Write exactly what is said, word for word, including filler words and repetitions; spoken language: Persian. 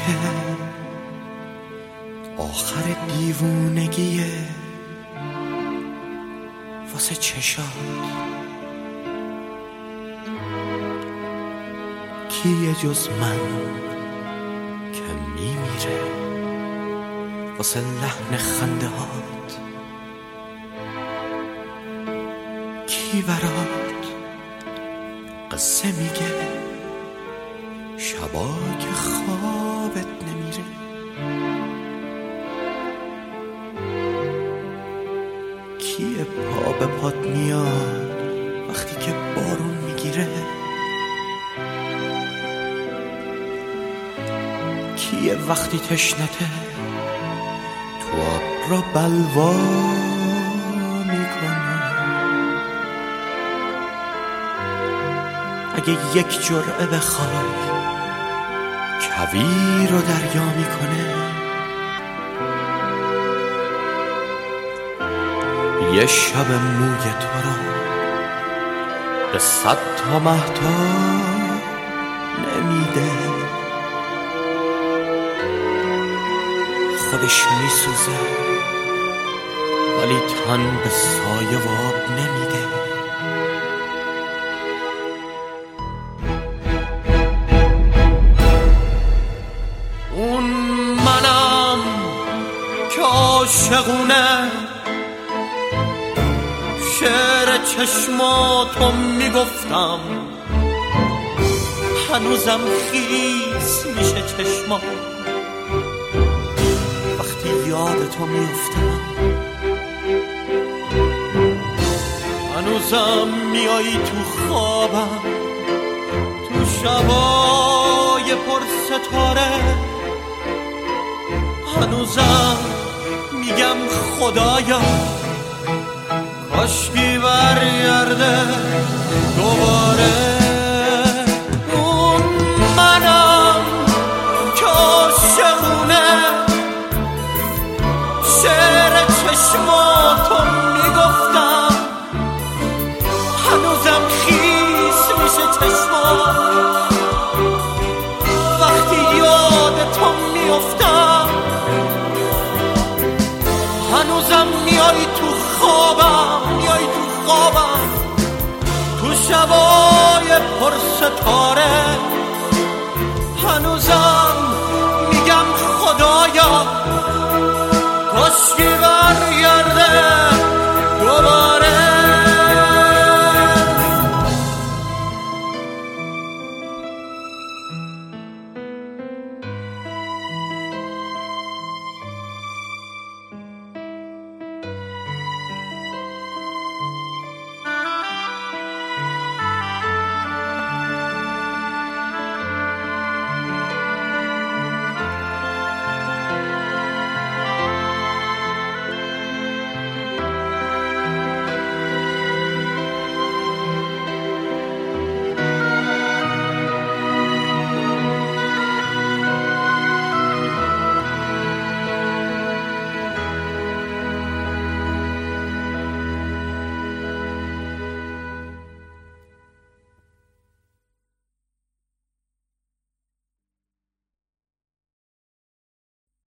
که آخر دیوونگیه واسه چشات. کیه جز من که میمیره واسه لحن خنده هات؟ کی برات قصه میگه شبا که خوابت نمیره؟ کیه پا به پات میاد وقتی که بارون میگیره؟ کیه وقتی تشنته تو آب را بلوا میکنه؟ اگه یک جرعه بخوای کویر رو دریا میکنه؟ یه شب موی تو را به صد تا مهتاب نمیده؟ خودش میسوزه ولی تن به سایه و آب نمیده. اون منم که عاشقونه شعر چشماتو میگفتم، هنوزم خیس میشه چشمات وقتی یادتو میفتم. هنوزم میایی تو خوابم تو شبای پر ستاره. هنوزم میگم خدایا کاشکی برگرده دوباره. اون منم که عاشقونه شعر چشماتو میگفتم، هنوزم خیس میشه چشمات وقتی یادتو میفتم. هنوزم میای تو خوابم میای تو خوابم تو شبای پر ستاره. هنوزم میگم خدایا